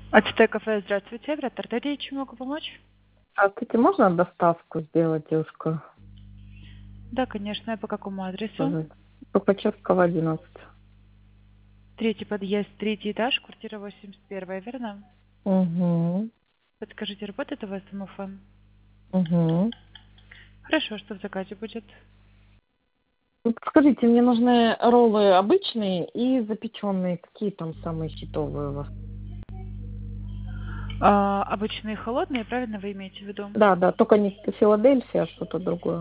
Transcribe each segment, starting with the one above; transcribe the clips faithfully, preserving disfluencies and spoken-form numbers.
АЦТ кафе, здравствуйте. Вратарь Дарья, чем могу помочь? Здравствуйте, можно доставку сделать, девушка? Да, конечно. По какому адресу? Скажите. Тухачевского, одиннадцать. Третий подъезд, третий этаж, квартира восемьдесят первая, верно? Угу. Подскажите, работает у вас домофон? Угу. Хорошо, что в заказе будет? Скажите, мне нужны роллы обычные и запеченные. Какие там самые хитовые у вас? А, обычные холодные, правильно вы имеете в виду? Да, да, только не Филадельфия, а что-то другое.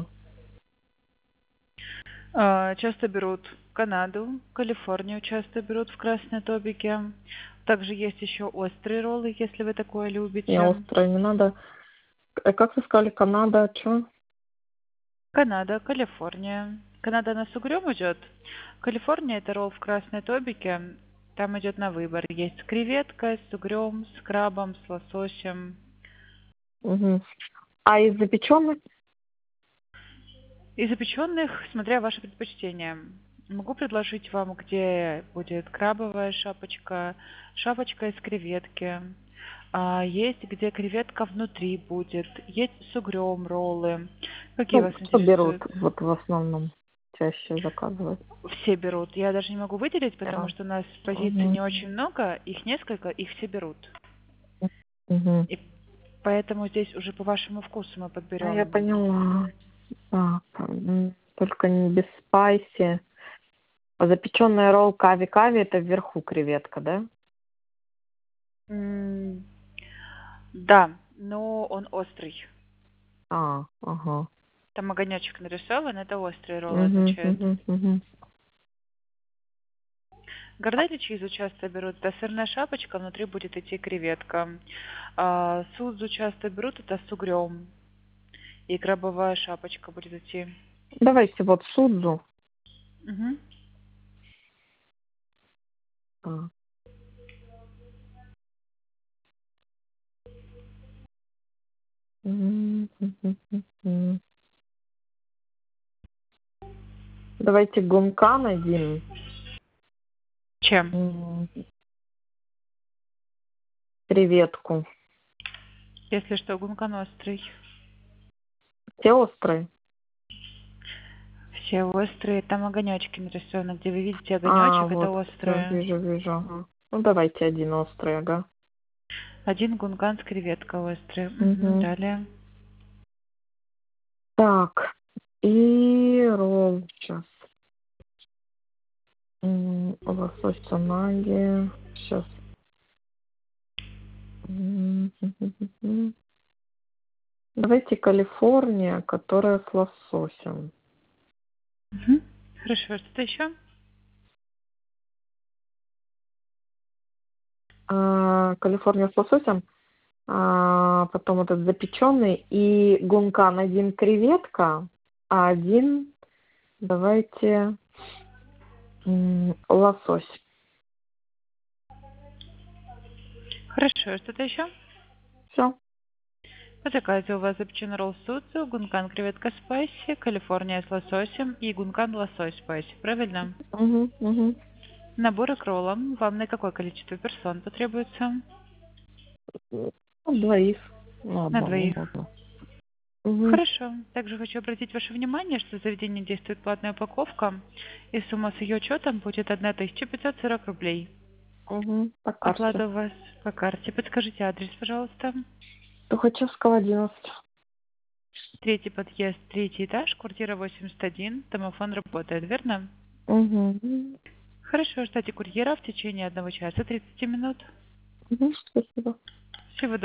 А, часто берут Канаду, Калифорнию часто берут в красной тобике. Также есть еще острые роллы, если вы такое Не любите. острое, не надо. Э, Как вы сказали, Канада, что? Канада, Калифорния. Канада на с угрём идет. Калифорния это ролл в красной тобике. Там идет на выбор. Есть с креветкой, с угрём, с крабом, с лососем. Угу. А из запеченных? Из запеченных, смотря ваше предпочтение. Могу предложить вам, где будет крабовая шапочка, шапочка из креветки. А есть, где креветка внутри будет. Есть с угрём роллы. Какие Ну, вас что берут интересуют? вот в основном чаще заказывают? Все берут. Я даже не могу выделить, потому Да. что у нас позиций Угу. не очень много, их несколько, их все берут. Угу. И поэтому здесь уже по вашему вкусу мы Я подберем. поняла. Так, м, только не без спайси. А запеченная ролл кави-кави это вверху креветка, да? М, Да, но он острый. А, ага. Там огонечек нарисован, это острый ролл Угу, означает. угу, угу. Гордели чизу часто берут, это сырная шапочка, внутри будет идти креветка. А, судзу часто берут, это с угрём. И крабовая шапочка будет идти. Давайте вот судзу. Мгм. Так. М, м, м, м, м. Давайте гункан один. Чем? М, Креветку. Если что, гункан острый. Все острые? Все острые, там огонечки нарисованы. Где вы видите А, огонечек, это вот, все, острые. вижу, вижу. Ага. Ну, давайте один острый, ага. Один гунган с креветкой острый. Мгм, Угу. далее. Так, и ролл сейчас. Лосось цунаги. Сейчас. Давайте Калифорния, которая с лососем. Мгм. Хорошо, что-то еще? А, Калифорния с лососем, а, потом этот запеченный и гункан один креветка, а один давайте м, лосось. Хорошо, что-то еще? Все. По заказу у вас запеченный ролл судзу, гункан креветка спайси, Калифорния с лососем и гункан лосось спайси, правильно? Угу, угу. Наборы к роллам вам на какое количество персон потребуется? Двоих. Ну, На одного двоих. можно. Угу, Хорошо. Также хочу обратить ваше внимание, что в заведении действует платная упаковка, и сумма с ее учетом будет тысяча пятьсот сорок рублей. угу. По карте. Оплата у вас по карте. Подскажите адрес, пожалуйста. Тухачевского, одиннадцать. Третий подъезд, третий этаж, квартира восемьдесят один. Домофон работает, верно? Угу. Хорошо, ждите курьера в течение одного часа тридцати минут. Угу. Спасибо. Всего доброго.